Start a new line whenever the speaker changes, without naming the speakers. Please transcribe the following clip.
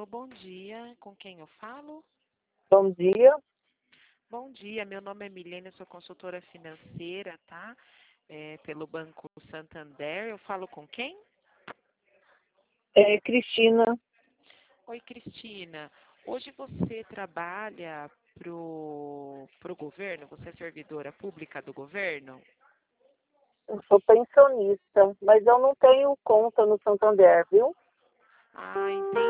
Alô, bom dia. Com quem eu falo?
Bom dia,
Bom dia, meu nome é Milene, eu sou consultora financeira, tá? Pelo Banco Santander. Eu falo com quem?
Cristina.
Oi, Cristina. Hoje você trabalha pro governo? Você é servidora pública do governo?
Eu sou pensionista, mas eu não tenho conta no Santander, viu?
Ah, entendi.